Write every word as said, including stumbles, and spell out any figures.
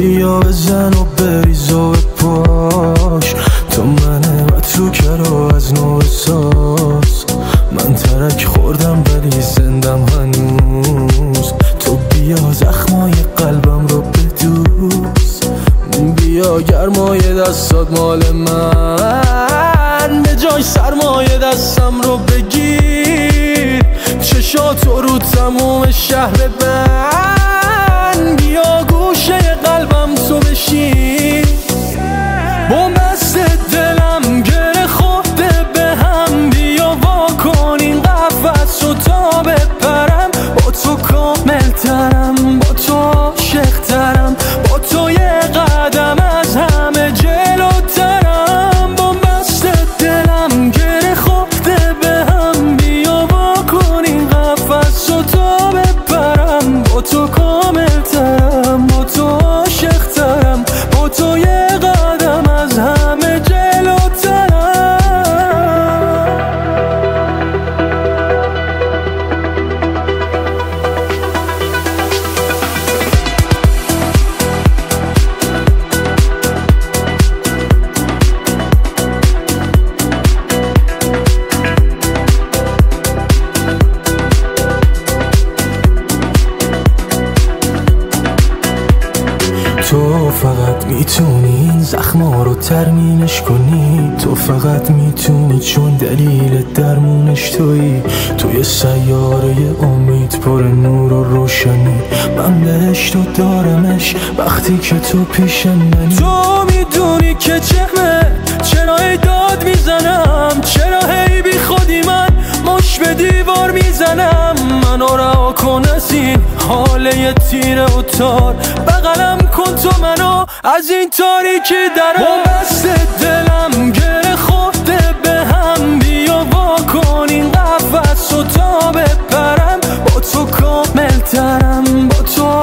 بیا بزن و بریز و بپاش. تو منه و تو کرو از نو بساز. من ترک خوردم ولی زندم هنوز. تو بیا زخمای قلبم رو بدوز. بیا گرمای دستات مال من، به جای سرمایه دستم رو بگیر. چشاتو رو تموم شهر بند. بیا گوشه قلبم تو بشین. بومبست دلم گره خورده به هم. بیا وا کن این قفس رو تا بپرم. با تو کامل ترم، با تو عاشق ترم، با تو یه قدم از همه جلوترم. بومبست دلم گره خورده به هم. بیا وا کن این قفس رو تا بپرم. با تو کامل ترم، با تو عاشق ترم، با تو یه قدم از همه جلوترم. تو فقط میتونی این زخما رو ترمینش کنی. تو فقط میتونی چون دلیل درمونش تویی. توی سیاره امید پر نور و روشنی. من بهشت و دارمش وقتی که تو پیش منی. تو میدونی که چهمه چرا هی داد میزنم. چرا هی بی خودی من مش به دیوار میزنم. منو رها کن از این حاله تیره و تار. بغلم کن تو منو از این تاریکی درار. بومبست دلم گره خورده به هم. بیا وا کن این قفس رو تا بپرم. با تو کامل ترم، با تو